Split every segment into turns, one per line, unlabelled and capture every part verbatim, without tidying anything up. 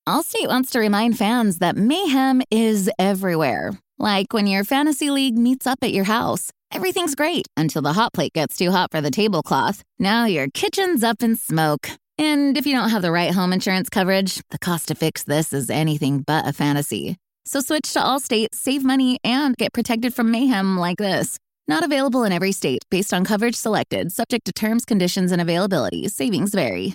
Allstate wants to remind fans that mayhem is everywhere. Like when your fantasy league meets up at your house. Everything's great until the hot plate gets too hot for the tablecloth. Now your kitchen's up in smoke. And if you don't have the right home insurance coverage, the cost to fix this is anything but a fantasy. So switch to Allstate, save money, and get protected from mayhem like this. Not available in every state based on coverage selected, subject to terms, conditions, and availability. Savings vary.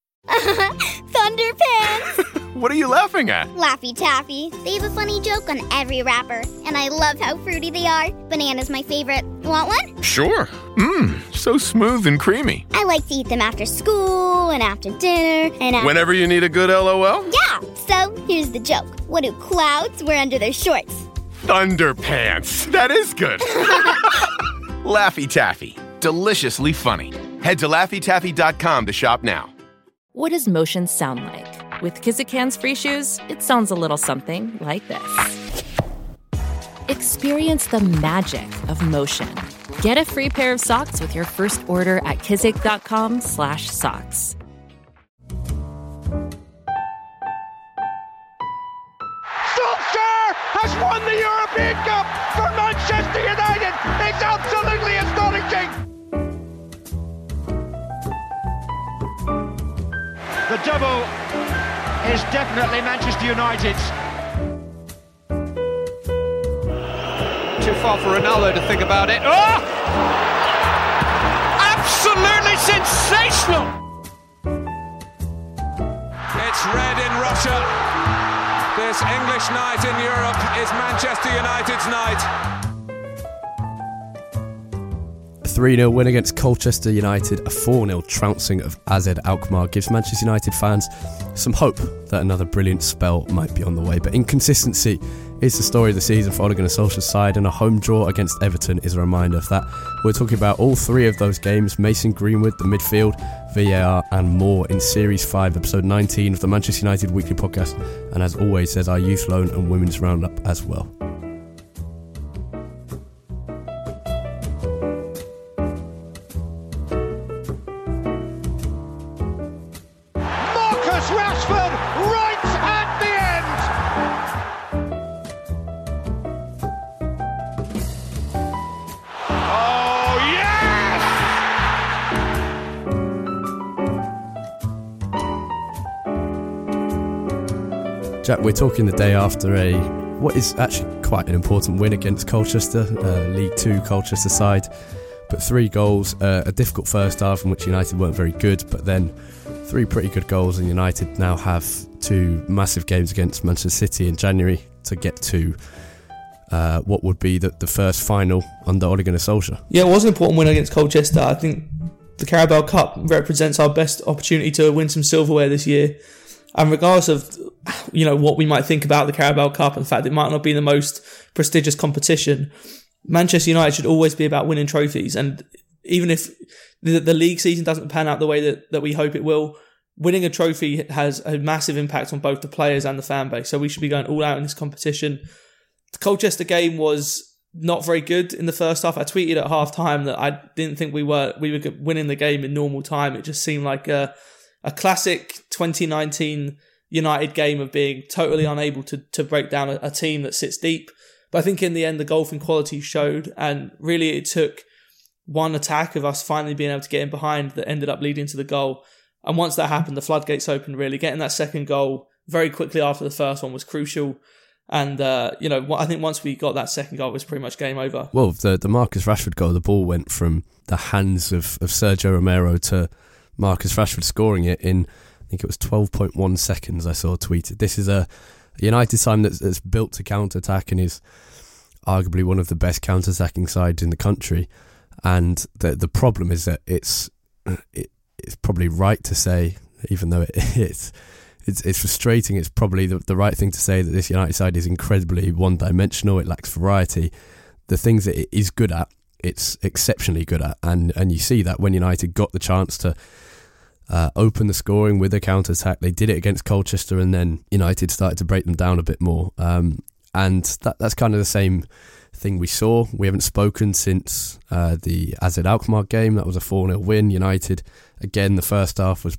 Thunderpants!
What are you laughing at?
Laffy Taffy. They have a funny joke on every wrapper, and I love how fruity they are. Banana's my favorite. Want one?
Sure. Mmm, so smooth and creamy.
I like to eat them after school and after dinner and after...
Whenever you need a good LOL?
Yeah, so here's the joke. What do clouds wear under their shorts?
Thunderpants. That is good. Laffy Taffy. Deliciously funny. Head to Laffy Taffy dot com to shop now.
What does motion sound like? With Kizikans free shoes, it sounds a little something like this. Experience the magic of motion. Get a free pair of socks with your first order at kizik dot com slash socks.
Solskjaer has won the European Cup for Manchester United. It's absolutely astonishing. The double is definitely Manchester United's. Too far for Ronaldo to think about it. Oh! Absolutely sensational!
It's red in Russia. This English night in Europe is Manchester United's night.
A three nil win against Colchester United, a four nil trouncing of A Z Alkmaar gives Manchester United fans some hope that another brilliant spell might be on the way. But inconsistency is the story of the season for Ole Gunnar Solskjaer's side, and a home draw against Everton is a reminder of that. We're talking about all three of those games, Mason Greenwood, the midfield, V A R and more in Series five, Episode nineteen of the Manchester United Weekly Podcast. And as always, there's our Youth Loan and Women's Roundup as well.
Rashford right at the end. Oh
yes! Jack, we're talking the day after a what is actually quite an important win against Colchester, uh, League Two Colchester side. But three goals, uh, a difficult first half in which United weren't very good, but then three pretty good goals, and United now have two massive games against Manchester City in January to get to uh, what would be the, the first final under Ole Gunnar Solskjaer.
Yeah, it was an important win against Colchester. I think the Carabao Cup represents our best opportunity to win some silverware this year. And regardless of, you know, what we might think about the Carabao Cup, in fact, it might not be the most prestigious competition, Manchester United should always be about winning trophies. And even if the, the league season doesn't pan out the way that, that we hope it will, winning a trophy has a massive impact on both the players and the fan base. So we should be going all out in this competition. The Colchester game was not very good in the first half. I tweeted at half time that I didn't think we were we were winning the game in normal time. It just seemed like a, a classic twenty nineteen United game of being totally unable to, to break down a, a team that sits deep. But I think in the end, the golfing quality showed, and really it took one attack of us finally being able to get in behind that ended up leading to the goal. And once that happened, the floodgates opened, really. Getting that second goal very quickly after the first one was crucial. And, uh, you know, I think once we got that second goal, it was pretty much game over.
Well, the, the Marcus Rashford goal, the ball went from the hands of, of Sergio Romero to Marcus Rashford scoring it in, I think it was twelve point one seconds, I saw tweeted. This is a United side that's, that's built to counter-attack and is arguably one of the best counter-attacking sides in the country. And the the problem is that it's it, it's probably right to say, even though it, it's it's it's frustrating, it's probably the, the right thing to say that this United side is incredibly one-dimensional. It lacks variety. The things that it is good at, it's exceptionally good at, and and you see that when United got the chance to Uh, open the scoring with a counter-attack. They did it against Colchester, and then United started to break them down a bit more. Um, and that that's kind of the same thing we saw. We haven't spoken since uh, the A Z Alkmaar game. That was a four nil win. United, again, the first half was pretty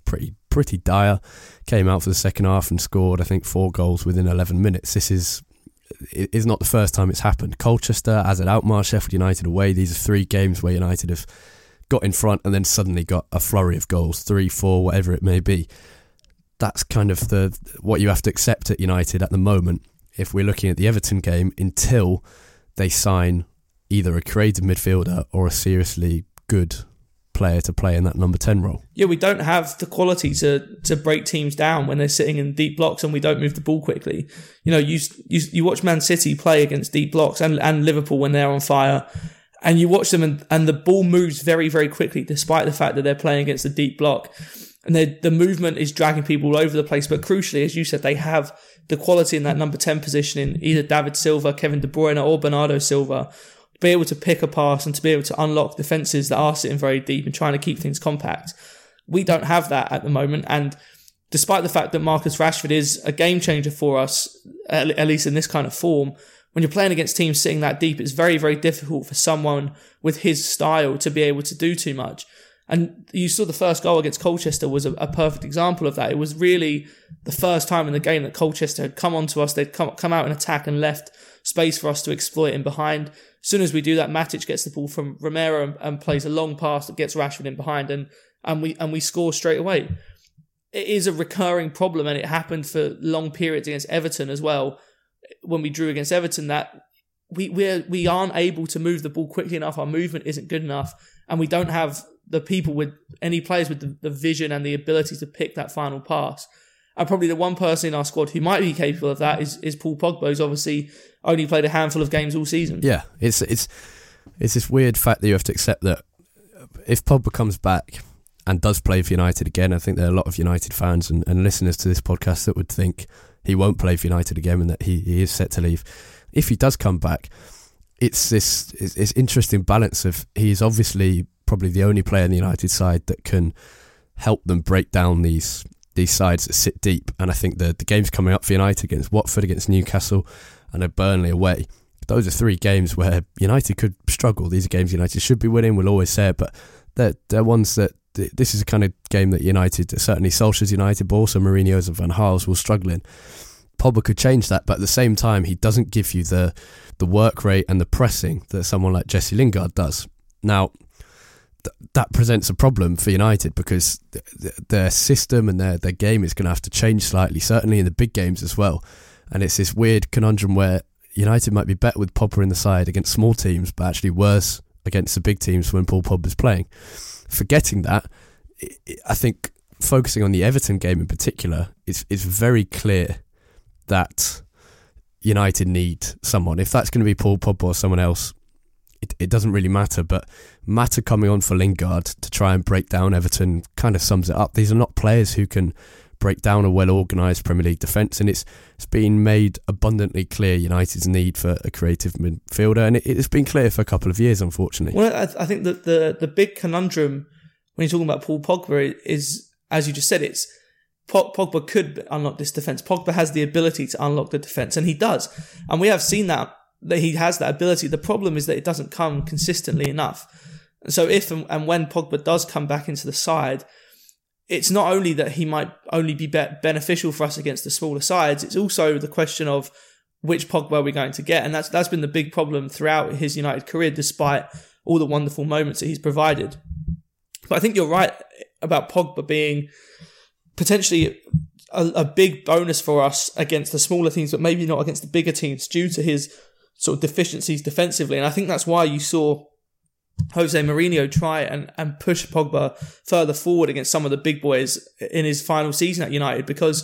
pretty dire. Came out for the second half and scored, I think, four goals within eleven minutes. This is it is not the first time it's happened. Colchester, as at Alkmaar, Sheffield United away. These are three games where United have got in front and then suddenly got a flurry of goals, three, four, whatever it may be. That's kind of the what you have to accept at United at the moment. If we're looking at the Everton game, until they sign either a creative midfielder or a seriously good player to play in that number ten role.
Yeah, we don't have the quality to to break teams down when they're sitting in deep blocks and we don't move the ball quickly. You know, you you, you watch Man City play against deep blocks and, and Liverpool when they're on fire, and you watch them and, and the ball moves very, very quickly despite the fact that they're playing against a deep block. And the movement is dragging people all over the place. But crucially, as you said, they have the quality in that number ten position in either David Silva, Kevin De Bruyne or Bernardo Silva to be able to pick a pass and to be able to unlock defences that are sitting very deep and trying to keep things compact. We don't have that at the moment. And despite the fact that Marcus Rashford is a game changer for us, at least in this kind of form, when you're playing against teams sitting that deep, it's very, very difficult for someone with his style to be able to do too much. And you saw the first goal against Colchester was a, a perfect example of that. It was really the first time in the game that Colchester had come onto us. They'd come, come out in attack and left space for us to exploit in behind. As soon as we do that, Matic gets the ball from Romero and, and plays a long pass that gets Rashford in behind, and, and we and we score straight away. It is a recurring problem, and it happened for long periods against Everton as well. When we drew against Everton, that we we're, we aren't able to move the ball quickly enough. Our movement isn't good enough, and we don't have the people with any players with the, the vision and the ability to pick that final pass. And probably the one person in our squad who might be capable of that is, is Paul Pogba, who's obviously only played a handful of games all season.
Yeah, it's it's it's this weird fact that you have to accept that if Pogba comes back and does play for United again, I think there are a lot of United fans and, and listeners to this podcast that would think he won't play for United again and that he, he is set to leave. If he does come back, it's this it's, it's interesting balance of he's obviously probably the only player in the United side that can help them break down these these sides that sit deep. And I think the, the games coming up for United against Watford, against Newcastle and at Burnley away, those are three games where United could struggle. These are games United should be winning, we'll always say it, but they're, they're ones that this is a kind of game that United, certainly Solskjaer's United, but also Mourinho's and Van Gaal's will struggle in. Pogba could change that, but at the same time he doesn't give you the the work rate and the pressing that someone like Jesse Lingard does. Now th- that presents a problem for United because th- th- their system and their, their game is going to have to change slightly, certainly in the big games as well. And it's this weird conundrum where United might be better with Pogba in the side against small teams, but actually worse against the big teams when Paul Pogba's playing. Forgetting that, I think focusing on the Everton game in particular, it's, it's very clear that United need someone. If that's going to be Paul Pogba or someone else, it, it doesn't really matter. But Mata coming on for Lingard to try and break down Everton kind of sums it up. These are not players who can break down a well-organised Premier League defence, and it's it's been made abundantly clear United's need for a creative midfielder, and it, it's been clear for a couple of years, unfortunately.
Well, I, I think that the, the big conundrum when you're talking about Paul Pogba is, as you just said, it's Pogba could unlock this defence. Pogba has the ability to unlock the defence, and he does. And we have seen that, that he has that ability. The problem is that it doesn't come consistently enough. So if and, and when Pogba does come back into the side, it's not only that he might only be, be beneficial for us against the smaller sides, it's also the question of which Pogba are we going to get. And that's that's been the big problem throughout his United career, despite all the wonderful moments that he's provided. But I think you're right about Pogba being potentially a, a big bonus for us against the smaller teams, but maybe not against the bigger teams due to his sort of deficiencies defensively. And I think that's why you saw Jose Mourinho try and, and push Pogba further forward against some of the big boys in his final season at United, because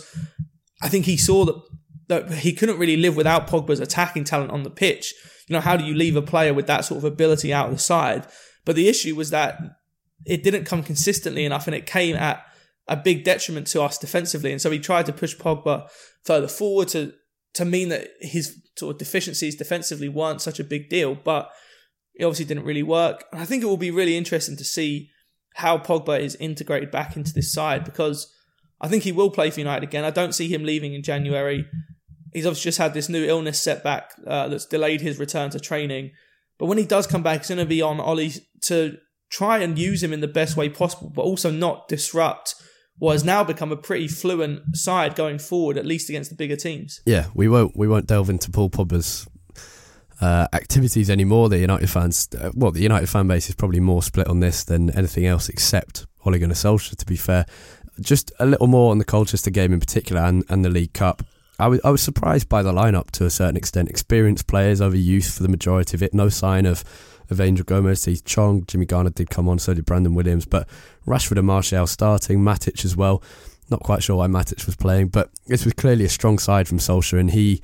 I think he saw that, that he couldn't really live without Pogba's attacking talent on the pitch. You know, how do you leave a player with that sort of ability out of the side? But the issue was that it didn't come consistently enough, and it came at a big detriment to us defensively. And so he tried to push Pogba further forward to, to mean that his sort of deficiencies defensively weren't such a big deal, but it obviously didn't really work. And I think it will be really interesting to see how Pogba is integrated back into this side, because I think he will play for United again. I don't see him leaving in January. He's obviously just had this new illness setback uh, that's delayed his return to training. But when he does come back, it's going to be on Ollie to try and use him in the best way possible, but also not disrupt what has now become a pretty fluent side going forward, at least against the bigger teams.
Yeah, we won't we won't delve into Paul Pogba's uh, activities anymore. The United fans, uh, well, the United fan base is probably more split on this than anything else except Ole Gunnar Solskjaer, to be fair. Just a little more on the Colchester game in particular and, and the League Cup. I was I was surprised by the lineup to a certain extent. Experienced players over youth for the majority of it. No sign of of Angel Gomez, Heath Chong, Jimmy Garner did come on, so did Brandon Williams, but Rashford and Martial starting, Matic as well. Not quite sure why Matic was playing, but this was clearly a strong side from Solskjaer, and he,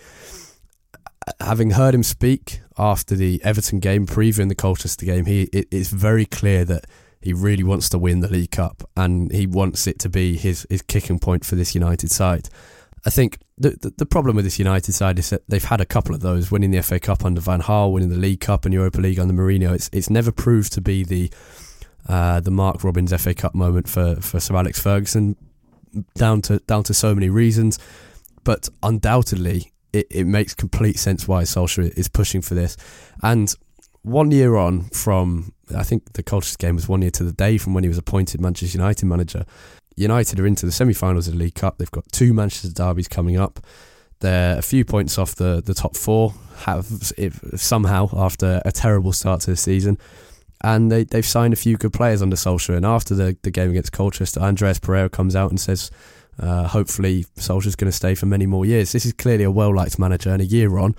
having heard him speak after the Everton game, previewing the Colchester game, he it, it's very clear that he really wants to win the League Cup, and he wants it to be his, his kicking point for this United side. I think the, the the problem with this United side is that they've had a couple of those, winning the F A Cup under Van Gaal, winning the League Cup and Europa League under Mourinho. It's it's never proved to be the uh, the Mark Robins F A Cup moment for, for Sir Alex Ferguson, down to down to so many reasons. But undoubtedly, it, it makes complete sense why Solskjaer is pushing for this. And one year on from, I think the Colchester game was one year to the day from when he was appointed Manchester United manager. United are into the semi-finals of the League Cup. They've got two Manchester derbies coming up. They're a few points off the, the top four, have if, somehow after a terrible start to the season. And they, they've signed a few good players under Solskjaer. And after the, the game against Colchester, Andreas Pereira comes out and says, uh, hopefully Solskjaer's going to stay for many more years. This is clearly a well-liked manager, and a year on,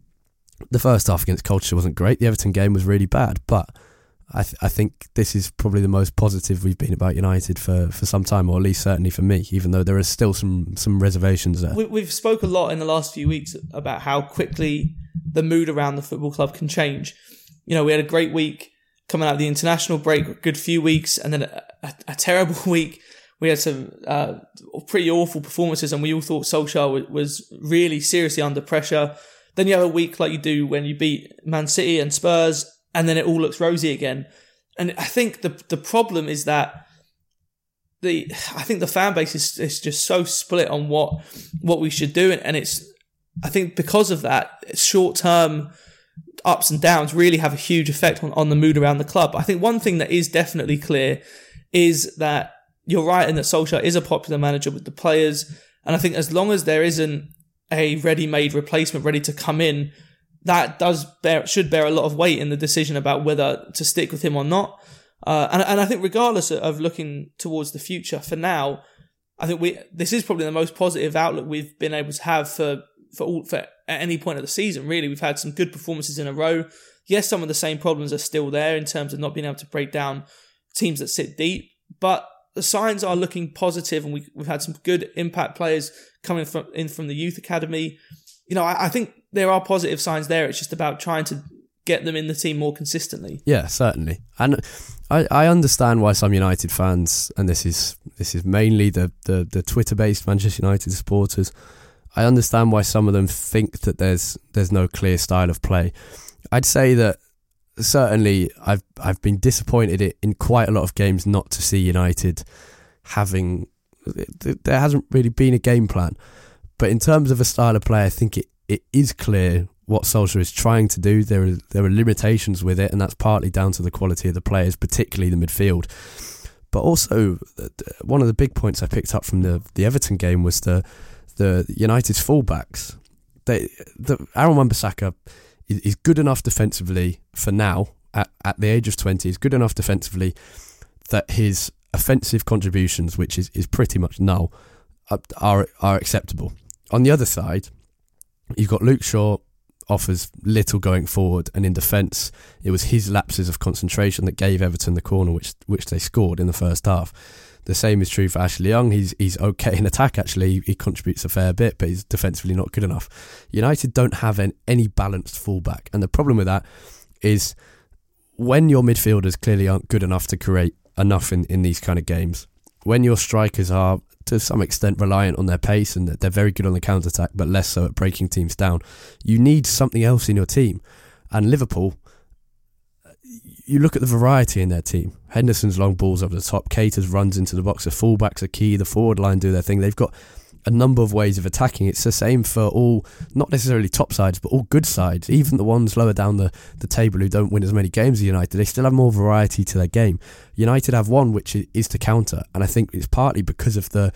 the first half against Colchester wasn't great. The Everton game was really bad, but I, th- I think this is probably the most positive we've been about United for, for some time, or at least certainly for me, even though there are still some, some reservations there.
We, we've spoke a lot in the last few weeks about how quickly the mood around the football club can change. You know, we had a great week coming out of the international break, a good few weeks, and then a, a, a terrible week. We had some uh, pretty awful performances, and we all thought Solskjaer was really seriously under pressure. Then you have a week like you do when you beat Man City and Spurs, and then it all looks rosy again. And I think the the problem is that the I think the fan base is, is just so split on what what we should do, and, and it's I think because of that, short term ups and downs really have a huge effect on, on the mood around the club. I think one thing that is definitely clear is that you're right in that Solskjaer is a popular manager with the players, and I think as long as there isn't a ready-made replacement ready to come in, that does bear should bear a lot of weight in the decision about whether to stick with him or not. Uh, and, and I think regardless of looking towards the future, for now, I think we this is probably the most positive outlook we've been able to have for for all for at any point of the season. Really, we've had some good performances in a row. Yes, some of the same problems are still there in terms of not being able to break down teams that sit deep, but the signs are looking positive, and we, we've had some good impact players coming from in from the youth academy. You know, I, I think there are positive signs there. It's just about trying to get them in the team more consistently.
Yeah, certainly. And I, I understand why some United fans, and this is this is mainly the, the, the Twitter-based Manchester United supporters, I understand why some of them think that there's there's no clear style of play. I'd say that certainly I've I've been disappointed in quite a lot of games not to see United having, there hasn't really been a game plan. But in terms of a style of play, I think it, it is clear what Solskjaer is trying to do. There are, there are limitations with it, and that's partly down to the quality of the players, particularly the midfield. But also, one of the big points I picked up from the, the Everton game was the the United's fullbacks. They, the, Aaron Wan-Bissaka is, is good enough defensively for now, at, at the age of twenty, is good enough defensively that his offensive contributions, which is, is pretty much null, are are acceptable. On the other side, you've got Luke Shaw, offers little going forward, and in defence, it was his lapses of concentration that gave Everton the corner which which they scored in the first half. The same is true for Ashley Young. He's he's okay in attack, actually. He contributes a fair bit, but he's defensively not good enough. United don't have an, any balanced fullback, and the problem with that is when your midfielders clearly aren't good enough to create enough in, in these kind of games, when your strikers are to some extent reliant on their pace, and they're very good on the counter-attack but less so at breaking teams down, you need something else in your team. And Liverpool, you look at the variety in their team. Henderson's long balls over the top, Keita's runs into the box, the fullbacks are key, the forward line do their thing. They've got a number of ways of attacking. It's the same for all, not necessarily top sides, but all good sides. Even the ones lower down the, the table who don't win as many games as United, they still have more variety to their game. United have one, which is to counter, and I think it's partly because of the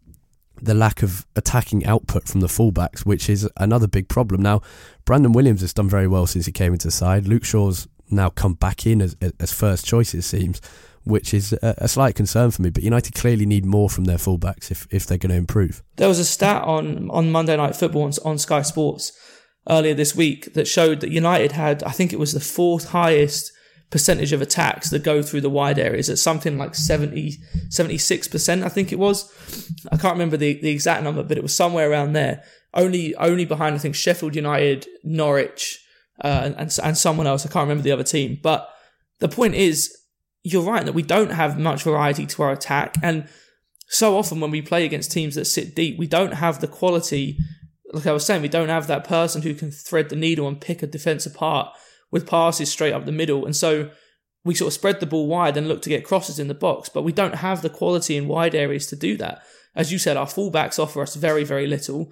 the lack of attacking output from the fullbacks, which is another big problem. Now, Brandon Williams has done very well since he came into the side. Luke Shaw's now come back in as, as first choice, it seems, which is a, a slight concern for me. But United clearly need more from their fullbacks if, if they're going to improve.
There was a stat on, on Monday Night Football on, on Sky Sports earlier this week that showed that United had, I think it was the fourth highest percentage of attacks that go through the wide areas at something like seventy, seventy-six percent, I think it was. I can't remember the, the exact number, but it was somewhere around there. Only only behind, I think, Sheffield United, Norwich, uh, and, and and someone else. I can't remember the other team. But the point is, you're right that we don't have much variety to our attack. And so often when we play against teams that sit deep, we don't have the quality. Like I was saying, we don't have that person who can thread the needle and pick a defence apart with passes straight up the middle. And so we sort of spread the ball wide and look to get crosses in the box, but we don't have the quality in wide areas to do that. As you said, our fullbacks offer us very, very little.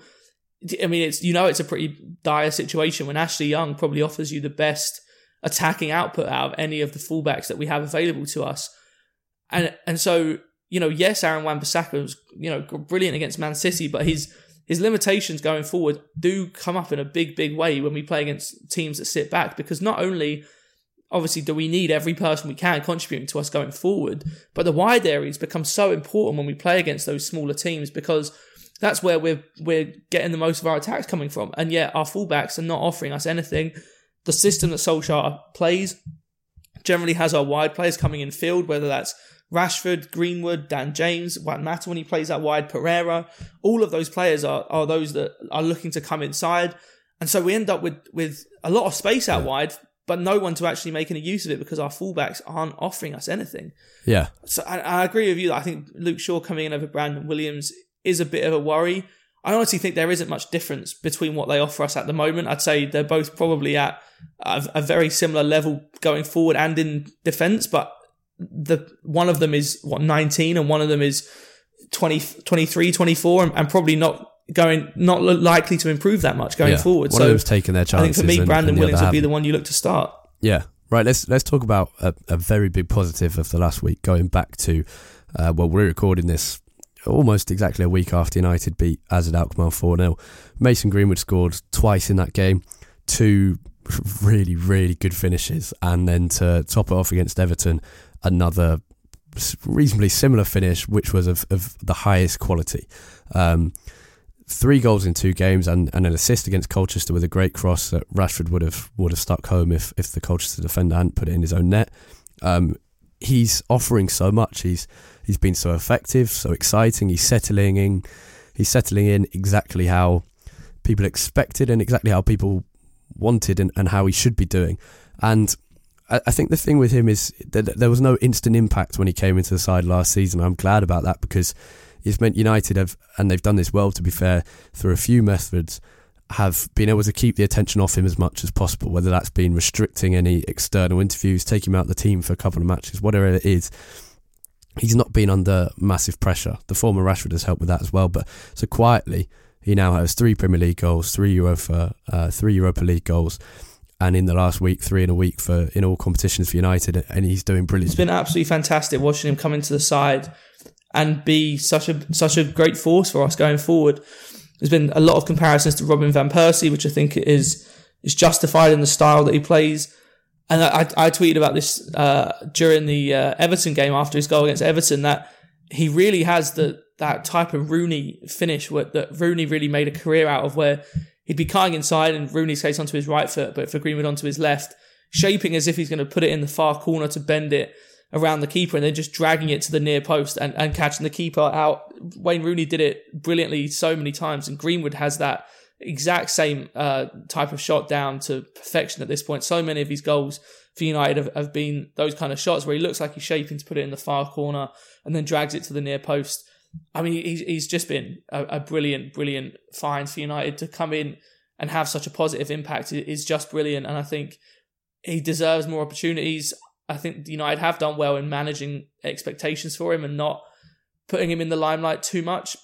I mean, it's you know it's a pretty dire situation when Ashley Young probably offers you the best attacking output out of any of the fullbacks that we have available to us. And and so, you know, yes, Aaron Wan-Bissaka was, you know, brilliant against Man City, but his His limitations going forward do come up in a big, big way when we play against teams that sit back, because not only, obviously, do we need every person we can contributing to us going forward, but the wide areas become so important when we play against those smaller teams, because that's where we're we're getting the most of our attacks coming from. And yet our fullbacks are not offering us anything. The system that Solskjaer plays generally has our wide players coming in field, whether that's Rashford, Greenwood, Dan James, Juan Mata when he plays that wide, Pereira. All of those players are, are those that are looking to come inside. And so we end up with, with a lot of space out yeah. wide, but no one to actually make any use of it because our fullbacks aren't offering us anything. Yeah. So I, I agree with you that I think Luke Shaw coming in over Brandon Williams is a bit of a worry. I honestly think there isn't much difference between what they offer us at the moment. I'd say they're both probably at a, a very similar level going forward and in defence, but the one of them is what nineteen and one of them is twenty, twenty-three, twenty-four and, and probably not going not likely to improve that much going yeah. forward.
One
so
of them's taking their chances.
I think for me,
and,
Brandon
and
Williams would be
haven't.
the one you look to start.
Yeah, right. Let's let's talk about a, a very big positive of the last week. Going back to uh, well, we're recording this almost exactly a week after United beat A Z Alkmaar four nil. Mason Greenwood scored twice in that game. Two really really good finishes, and then to top it off against Everton, another reasonably similar finish, which was of, of the highest quality. Um, three goals in two games and, and an assist against Colchester with a great cross that Rashford would have would have stuck home if, if the Colchester defender hadn't put it in his own net. Um, he's offering so much. He's he's been so effective, so exciting. He's settling in. He's settling in exactly how people expected and exactly how people wanted and, and how he should be doing. And I think the thing with him is that there was no instant impact when he came into the side last season. I'm glad about that because it's meant United have, and they've done this well to be fair, through a few methods, have been able to keep the attention off him as much as possible, whether that's been restricting any external interviews, taking him out of the team for a couple of matches, whatever it is. He's not been under massive pressure. The former Rashford has helped with that as well. But so quietly, he now has three Premier League goals, three Europa, uh, three Europa League goals. And in the last week, three in a week for in all competitions for United, and he's doing brilliant.
It's been absolutely fantastic watching him come into the side and be such a such a great force for us going forward. There's been a lot of comparisons to Robin van Persie, which I think is is justified in the style that he plays. And I, I tweeted about this uh, during the uh, Everton game after his goal against Everton, that he really has the that type of Rooney finish where, that Rooney really made a career out of, where he'd be cutting inside and Rooney's case onto his right foot, but for Greenwood onto his left, shaping as if he's going to put it in the far corner to bend it around the keeper and then just dragging it to the near post and, and catching the keeper out. Wayne Rooney did it brilliantly so many times, and Greenwood has that exact same uh, type of shot down to perfection at this point. So many of his goals for United have, have been those kind of shots where he looks like he's shaping to put it in the far corner and then drags it to the near post. I mean, he's, he's just been a, a brilliant, brilliant find for United. To come in and have such a positive impact is just brilliant. And I think he deserves more opportunities. I think United have done well in managing expectations for him and not putting him in the limelight too much. But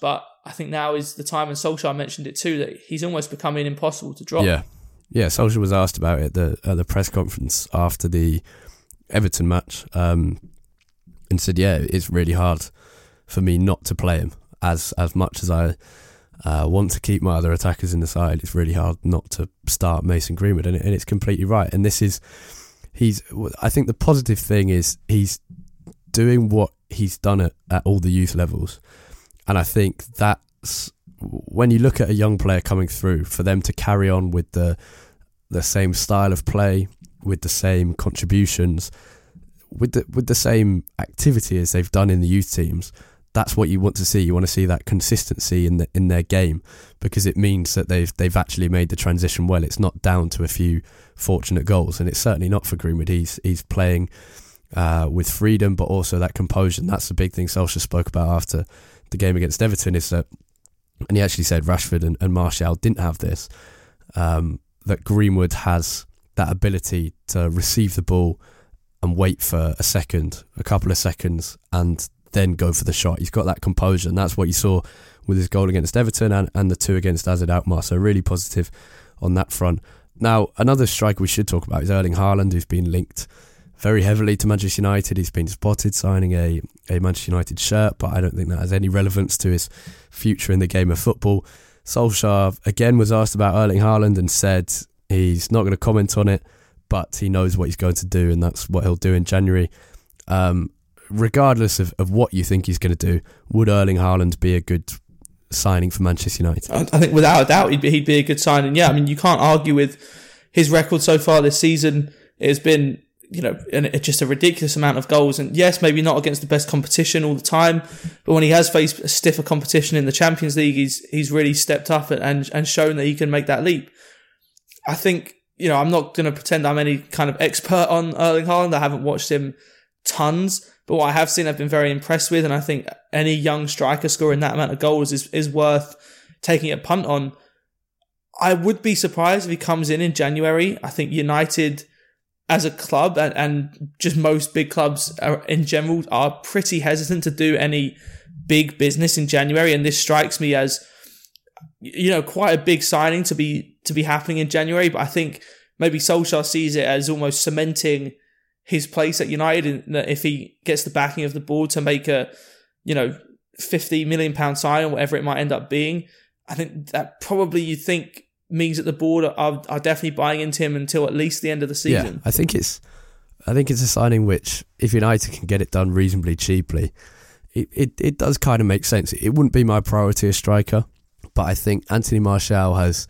I think now is the time, and Solskjaer mentioned it too, that he's almost becoming impossible to drop.
Yeah, yeah. Solskjaer was asked about it at the, at the press conference after the Everton match, um, and said, "Yeah, it's really hard for me not to play him. As as much as I uh, want to keep my other attackers in the side, it's really hard not to start Mason Greenwood." And, it, and it's completely right. And this is, he's. I think the positive thing is he's doing what he's done at, at all the youth levels. And I think that's, when you look at a young player coming through, for them to carry on with the the same style of play, with the same contributions, with the with the same activity as they've done in the youth teams, that's what you want to see. You want to see that consistency in the, in their game, because it means that they've they've actually made the transition well. It's not down to a few fortunate goals, and it's certainly not for Greenwood. He's he's playing uh, with freedom, but also that composure. And that's the big thing Solskjaer spoke about after the game against Everton, is that, and he actually said Rashford and, and Martial didn't have this, um, that Greenwood has that ability to receive the ball and wait for a second, a couple of seconds, and then go for the shot. He's got that composure, and that's what you saw with his goal against Everton and, and the two against A Z Alkmaar. So really positive on that front. Now, another striker we should talk about is Erling Haaland, who's been linked very heavily to Manchester United. He's been spotted signing a, a Manchester United shirt, but I don't think that has any relevance to his future in the game of football. Solskjaer, again, was asked about Erling Haaland and said he's not going to comment on it, but he knows what he's going to do, and that's what he'll do in January. Um, regardless of, of what you think he's going to do, would Erling Haaland be a good signing for Manchester United?
I think without a doubt he'd be, he'd be a good signing. Yeah, I mean, you can't argue with his record so far this season. It has been, you know, an, just a ridiculous amount of goals. And yes, maybe not against the best competition all the time, but when he has faced a stiffer competition in the Champions League, he's he's really stepped up and and shown that he can make that leap. I think, you know, I'm not going to pretend I'm any kind of expert on Erling Haaland. I haven't watched him tons, but what I have seen, I've been very impressed with. And I think any young striker scoring that amount of goals is, is worth taking a punt on. I would be surprised if he comes in in January. I think United as a club, and, and just most big clubs are, in general, are pretty hesitant to do any big business in January. And this strikes me as, you know, quite a big signing to be to be happening in January. But I think maybe Solskjaer sees it as almost cementing his place at United, and that if he gets the backing of the board to make a, you know, fifty million pound sign or whatever it might end up being, I think that probably you think means that the board are, are definitely buying into him until at least the end of the season.
Yeah, I think it's, I think it's a signing which, if United can get it done reasonably cheaply, it, it, it does kind of make sense. It wouldn't be my priority as striker, but I think Anthony Martial has.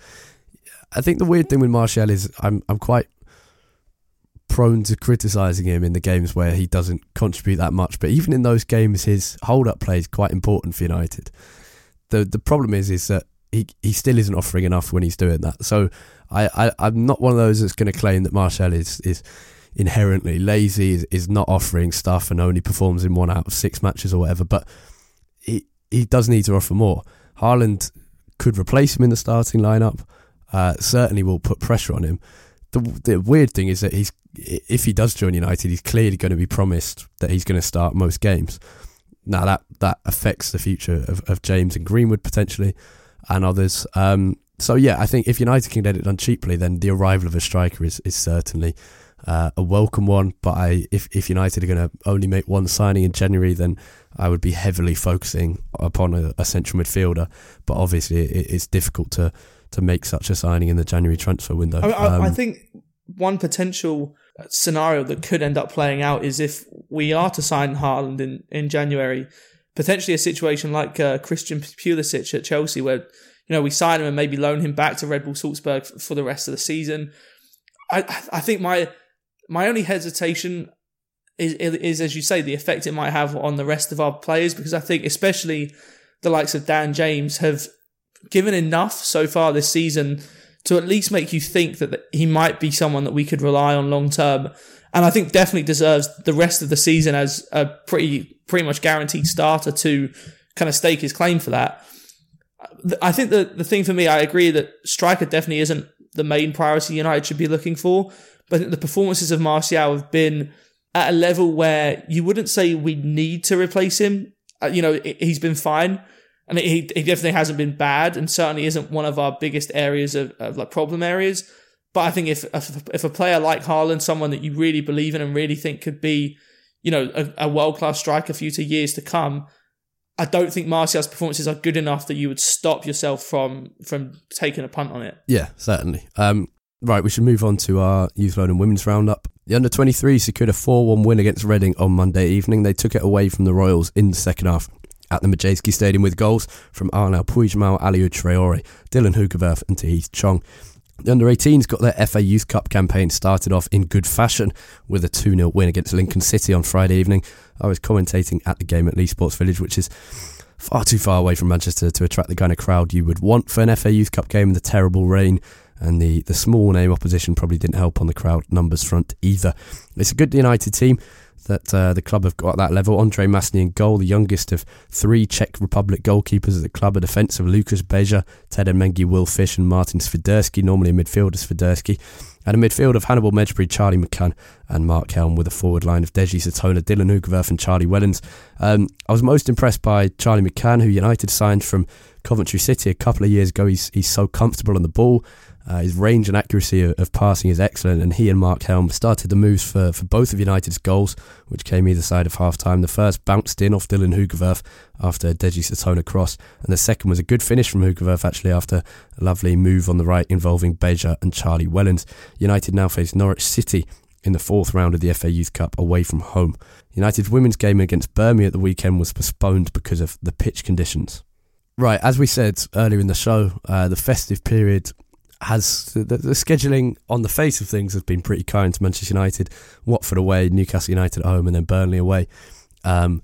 I think the weird thing with Martial is I'm I'm quite prone to criticising him in the games where he doesn't contribute that much. But even in those games, his hold-up play is quite important for United. The the problem is is that he, he still isn't offering enough when he's doing that. So I, I, I'm not one of those that's going to claim that Martial is, is inherently lazy, is, is not offering stuff and only performs in one out of six matches or whatever. But he he does need to offer more. Haaland could replace him in the starting lineup. Uh, certainly will put pressure on him. The the weird thing is that he's if he does join United, he's clearly going to be promised that he's going to start most games. Now that that affects the future of, of James and Greenwood potentially, and others. Um, so yeah, I think if United can get it done cheaply, then the arrival of a striker is is certainly uh, a welcome one. But I, if if United are going to only make one signing in January, then I would be heavily focusing upon a, a central midfielder. But obviously, it, it's difficult to. to make such a signing in the January transfer window.
I, I,
um,
I think one potential scenario that could end up playing out is if we are to sign Haaland in, in January, potentially a situation like uh, Christian Pulisic at Chelsea, where, you know, we sign him and maybe loan him back to Red Bull Salzburg for, for the rest of the season. I I think my my only hesitation is, is, as you say, the effect it might have on the rest of our players, because I think especially the likes of Dan James have given enough so far this season to at least make you think that he might be someone that we could rely on long term. And I think definitely deserves the rest of the season as a pretty pretty much guaranteed starter to kind of stake his claim for that. I think the, the thing for me, I agree that striker definitely isn't the main priority United should be looking for. But I think the performances of Martial have been at a level where you wouldn't say we need to replace him. You know, he's been fine. And he he definitely hasn't been bad, and certainly isn't one of our biggest areas of, of like problem areas. But I think if, if if a player like Haaland, someone that you really believe in and really think could be, you know, a, a world-class striker for you to years to come, I don't think Martial's performances are good enough that you would stop yourself from from taking a punt on it.
Yeah, certainly. Um, right, we should move on to our Youth Loan and Women's Roundup. The under twenty-three secured a four one win against Reading on Monday evening. They took it away from the Royals in the second half at the Madejski Stadium with goals from Arnau Puigdemont, Aliou Traore, Dylan Hoogerwerf and Tahith Chong. The under eighteens got their F A Youth Cup campaign started off in good fashion with a two nil win against Lincoln City on Friday evening. I was commentating at the game at Leigh Sports Village, which is far too far away from Manchester to attract the kind of crowd you would want for an F A Youth Cup game. The terrible rain and the, the small name opposition probably didn't help on the crowd numbers front either. It's a good United team that uh, the club have got at that level. Andre Masny in goal, the youngest of three Czech Republic goalkeepers at the club. A defence of Lucas Beja, Ted Mengi, Will Fish and Martin Swiderski, normally a midfielder Swiderski. And a midfield of Hannibal Medjbury, Charlie McCann and Mark Helm, with a forward line of Deji Satona, Dylan Hoogerwerf and Charlie Wellens. Um, I was most impressed by Charlie McCann, who United signed from Coventry City a couple of years ago. He's, he's so comfortable on the ball. Uh, his range and accuracy of, of passing is excellent, and he and Mark Helm started the moves for, for both of United's goals, which came either side of half-time. The first bounced in off Dylan Hoogerwerf after a Deji Satona cross, and the second was a good finish from Hoogerwerf actually after a lovely move on the right involving Beja and Charlie Wellens. United now face Norwich City in the fourth round of the F A Youth Cup away from home. United's women's game against Birmingham at the weekend was postponed because of the pitch conditions. Right, as we said earlier in the show, uh, the festive period has the, the scheduling on the face of things has been pretty kind to Manchester United. Watford away, Newcastle United at home, and then Burnley away. Um,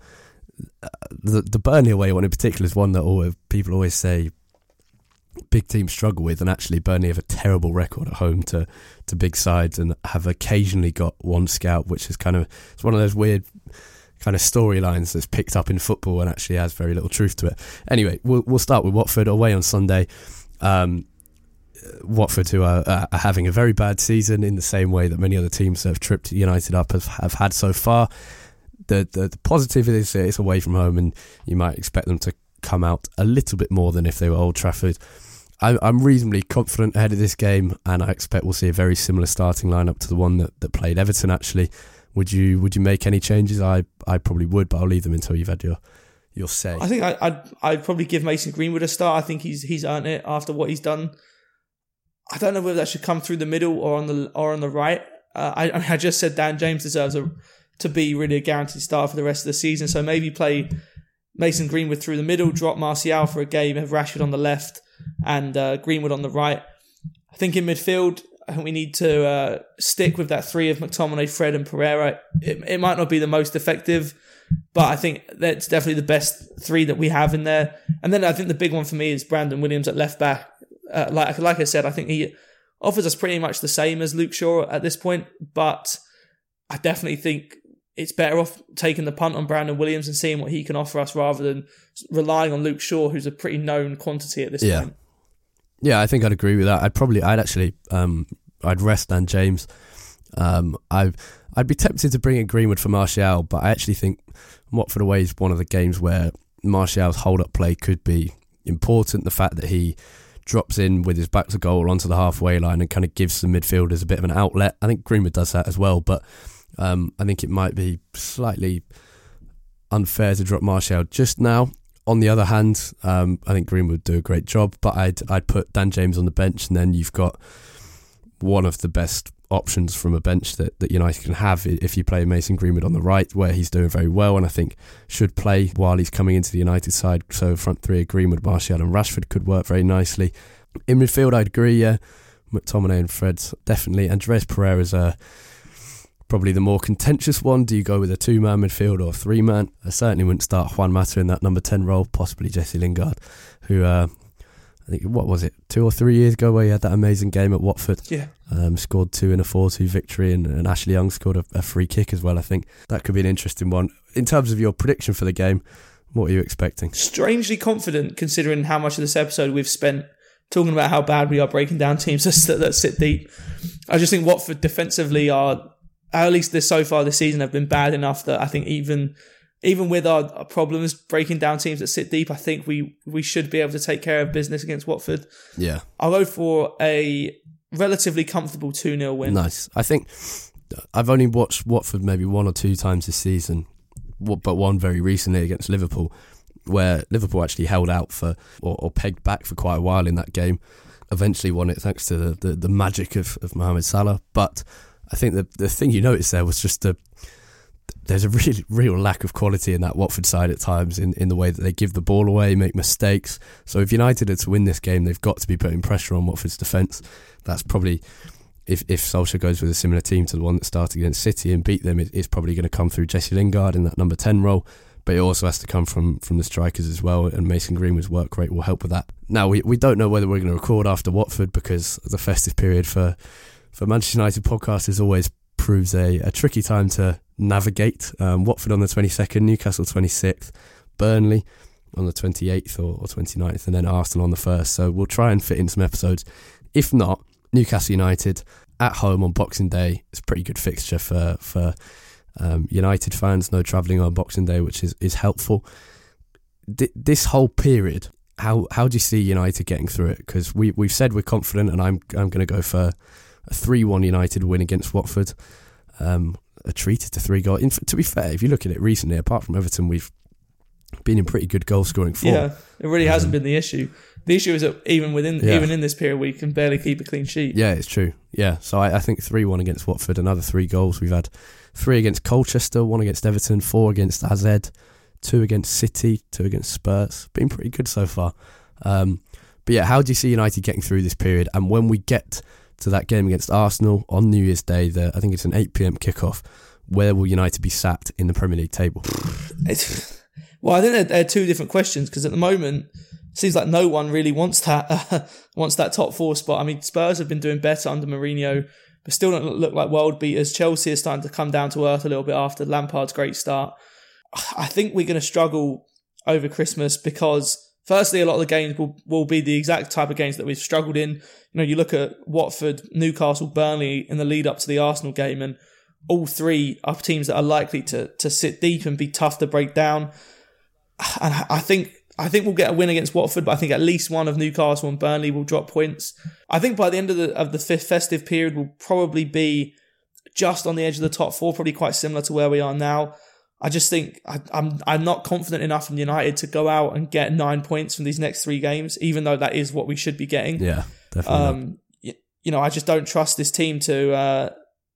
the, the Burnley away one in particular is one that all, people always say big teams struggle with, and actually Burnley have a terrible record at home to, to big sides and have occasionally got one scout, which is kind of, it's one of those weird kind of storylines that's picked up in football and actually has very little truth to it. Anyway, we'll, we'll start with Watford away on Sunday. Um, Watford, who are, uh, are having a very bad season in the same way that many other teams that have tripped United up have, have had so far. The, the the positive is it's away from home, and you might expect them to come out a little bit more than if they were Old Trafford. I, I'm reasonably confident ahead of this game, and I expect we'll see a very similar starting lineup to the one that, that played Everton. Actually, would you would you make any changes? I I probably would, but I'll leave them until you've had your your say.
I think I, I'd I'd probably give Mason Greenwood a start. I think he's he's earned it after what he's done. I don't know whether that should come through the middle or on the or on the right. Uh, I I just said Dan James deserves a, to be really a guaranteed start for the rest of the season. So maybe play Mason Greenwood through the middle, drop Martial for a game, have Rashford on the left and uh, Greenwood on the right. I think in midfield, I think we need to uh, stick with that three of McTominay, Fred and Pereira. It, it might not be the most effective, but I think that's definitely the best three that we have in there. And then I think the big one for me is Brandon Williams at left back. Uh, like like I said, I think he offers us pretty much the same as Luke Shaw at this point, but I definitely think it's better off taking the punt on Brandon Williams and seeing what he can offer us rather than relying on Luke Shaw, who's a pretty known quantity at this
yeah.
point.
Yeah, I think I'd agree with that. I'd probably, I'd actually, um, I'd rest Dan James. Um, I, I'd be tempted to bring in Greenwood for Martial, but I actually think Watford away is one of the games where Martial's hold-up play could be important. The fact that he drops in with his back to goal onto the halfway line and kind of gives the midfielders a bit of an outlet. I think Greenwood does that as well, but um, I think it might be slightly unfair to drop Martial just now. On the other hand, um, I think Greenwood would do a great job, but I'd I'd put Dan James on the bench, and then you've got one of the best options from a bench that, that United can have if you play Mason Greenwood on the right, where he's doing very well and I think should play while he's coming into the United side. So front three of Greenwood, Martial and Rashford could work very nicely. In midfield, I'd agree, yeah. McTominay and Fred, definitely. Andreas Pereira's a probably the more contentious one. Do you go with a two-man midfield or a three-man? I certainly wouldn't start Juan Mata in that number ten role, possibly Jesse Lingard, who uh, I think, what was it, two or three years ago where he had that amazing game at Watford.
Yeah.
Um, scored two in a four two victory, and, and Ashley Young scored a, a free kick as well, I think. That could be an interesting one. In terms of your prediction for the game, what are you expecting?
Strangely confident, considering how much of this episode we've spent talking about how bad we are breaking down teams that, that sit deep. I just think Watford defensively are, at least this so far this season, have been bad enough that I think even even with our, our problems breaking down teams that sit deep, I think we, we should be able to take care of business against Watford.
Yeah.
I'll go for a relatively comfortable two nil win.
Nice. I think I've only watched Watford maybe one or two times this season, but one very recently against Liverpool, where Liverpool actually held out for or, or pegged back for quite a while in that game. Eventually won it thanks to the, the, the magic of, of Mohamed Salah. But I think the the thing you noticed there was just the there's a really real lack of quality in that Watford side at times in, in the way that they give the ball away, make mistakes. So if United are to win this game, they've got to be putting pressure on Watford's defence. That's probably, if if Solskjaer goes with a similar team to the one that started against City and beat them, it, it's probably going to come through Jesse Lingard in that number ten role. But it also has to come from, from the strikers as well, and Mason Greenwood's work rate will help with that. Now, we, we don't know whether we're going to record after Watford because the festive period for, for Manchester United podcasters always proves a, a tricky time to navigate. Um, Watford on the twenty-second, Newcastle twenty-sixth, Burnley on the twenty-eighth or, or twenty-ninth, and then Arsenal on the first. So we'll try and fit in some episodes. If not, Newcastle United at home on Boxing Day. It's a pretty good fixture for... for Um, United fans, no travelling on Boxing Day, which is, is helpful. D- this whole period, how how do you see United getting through it? Because we, we've said we're confident, and I'm I'm going to go for a three one United win against Watford. Um, a treated to three goals. In, to be fair, if you look at it recently, apart from Everton, we've been in pretty good goal scoring form.
Yeah, it really hasn't um, been the issue. The issue is that even within
yeah.
even in this period, we can barely keep a clean sheet.
Yeah, it's true. Yeah, so I, I think three one against Watford, another three goals. We've had three against Colchester, one against Everton, four against A Z, two against City, two against Spurs. Been pretty good so far. Um, but yeah, how do you see United getting through this period? And when we get to that game against Arsenal on New Year's Day, the, I think it's an eight p.m. kickoff, where will United be sat in the Premier League table?
It's, well, I think they're, they're two different questions, because at the moment, it seems like no one really wants that uh, wants that top four spot. I mean, Spurs have been doing better under Mourinho, but still don't look like world beaters. Chelsea is starting to come down to earth a little bit after Lampard's great start. I think we're going to struggle over Christmas because, firstly, a lot of the games will, will be the exact type of games that we've struggled in. You know, you look at Watford, Newcastle, Burnley in the lead up to the Arsenal game, and all three are teams that are likely to to sit deep and be tough to break down. And I think I think we'll get a win against Watford, but I think at least one of Newcastle and Burnley will drop points. I think by the end of the of the fifth festive period, we'll probably be just on the edge of the top four, probably quite similar to where we are now. I just think I, I'm I'm not confident enough in United to go out and get nine points from these next three games, even though that is what we should be getting.
Yeah, definitely.
Um, you, you know, I just don't trust this team to uh,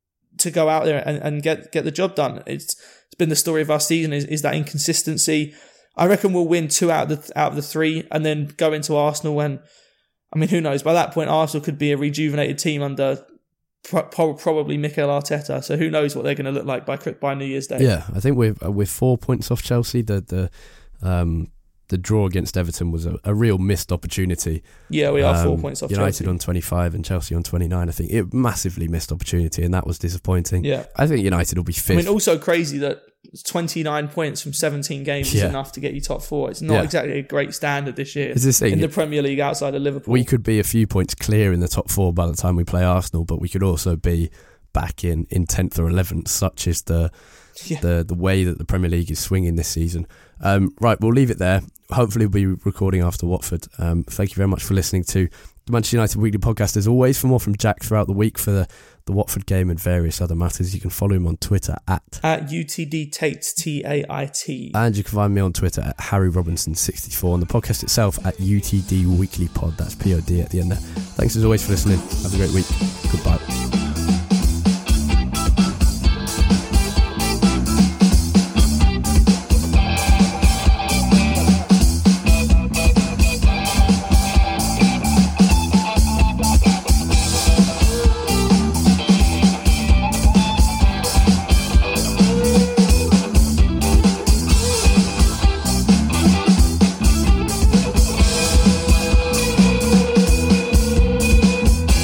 to go out there and, and get get the job done. It's it's been the story of our season is, is that inconsistency. I reckon we'll win two out of the out of the three, and then go into Arsenal. When, I mean, who knows? By that point, Arsenal could be a rejuvenated team under pro- probably Mikel Arteta. So who knows what they're going to look like by by New Year's Day?
Yeah, I think we're we're four points off Chelsea. The the um, the draw against Everton was a, a real missed opportunity.
Yeah, we are
um,
four points off
United
Chelsea.
on twenty-five and Chelsea on twenty-nine. I think it massively missed opportunity, and that was disappointing.
Yeah,
I think United will be fifth.
I mean, also crazy that twenty-nine points from seventeen games
yeah.
is enough to get you top four. It's not
yeah.
exactly a great standard this year
it's this thing,
in the Premier League outside of Liverpool.
We could be a few points clear in the top four by the time we play Arsenal, but we could also be back in, in tenth or eleventh. Such is the yeah. the the way that the Premier League is swinging this season. Um, right, we'll leave it there. Hopefully we'll be recording after Watford. Um, thank you very much for listening to the Manchester United Weekly Podcast. As always, for more from Jack throughout the week for the, the Watford game and various other matters, you can follow him on Twitter at...
At U T D Tate, T A I T.
And you can find me on Twitter at Harry Robinson sixty-four, and the podcast itself at U T D Weekly Pod. That's P O D at the end there. Thanks as always for listening. Have a great week. Goodbye.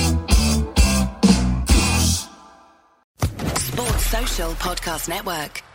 Podcast Network.